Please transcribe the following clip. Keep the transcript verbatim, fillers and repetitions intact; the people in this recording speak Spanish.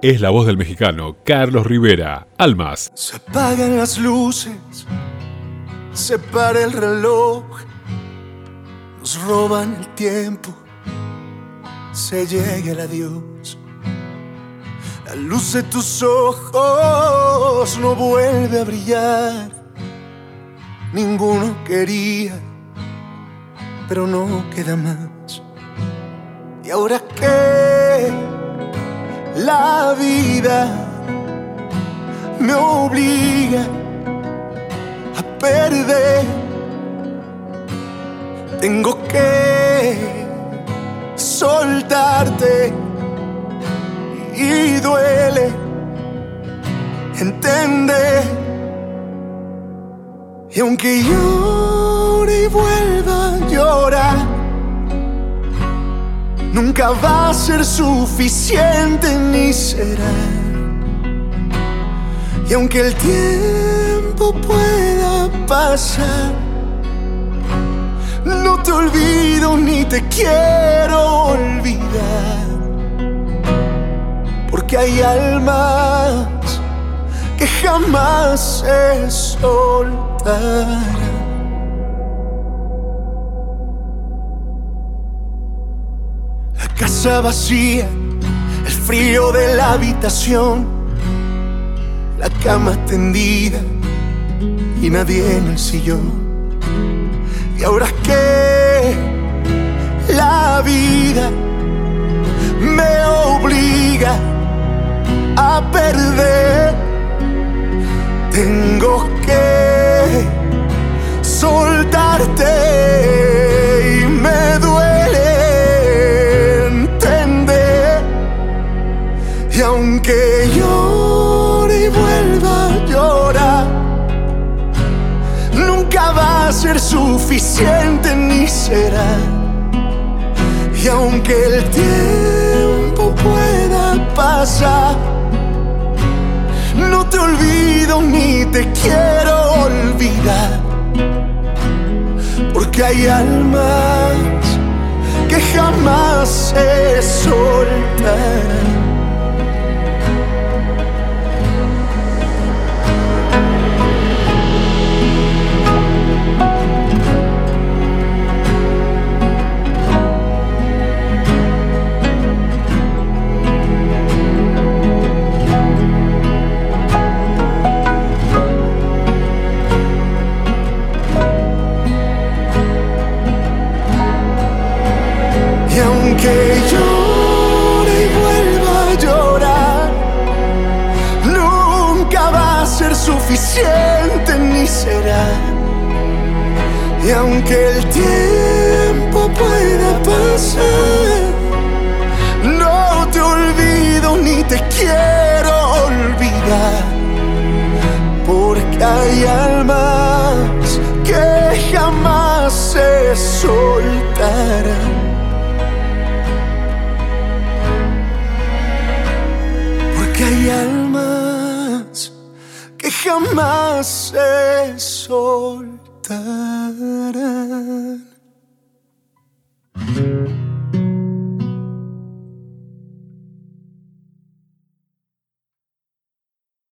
es la voz del mexicano Carlos Rivera. Almas. Se apagan las luces, se para el reloj, nos roban el tiempo, se llega el adiós. La luz de tus ojos no vuelve a brillar. Ninguno quería, pero no queda más. ¿Y ahora qué? La vida me obliga a perder. Tengo que soltarte y duele entender. Y aunque llore y vuelva a llorar, nunca va a ser suficiente ni será. Y aunque el tiempo pueda pasar, no te olvido ni te quiero olvidar. Porque hay almas que jamás se soltarán. La casa vacía, el frío de la habitación, la cama tendida y nadie en el sillón. Y ahora que la vida me obliga a perder, tengo que soltarte y me duele entender. Y aunque llore y vuelva a llorar, nunca va a ser suficiente ni será. Y aunque el tiempo pueda pasar, no te olvido ni te quiero olvidar. Porque hay almas que jamás se soltarán. Que llore y vuelva a llorar, nunca va a ser suficiente ni será. Y aunque el tiempo pueda pasar, no te olvido ni te quiero olvidar. Porque hay almas que jamás se soltarán. Que hay almas que jamás se soltarán.